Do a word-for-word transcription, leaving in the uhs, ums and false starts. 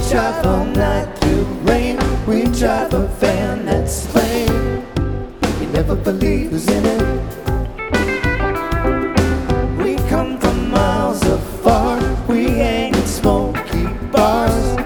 drive all night through rain. We drive a van that's lame. You never believe who's in it.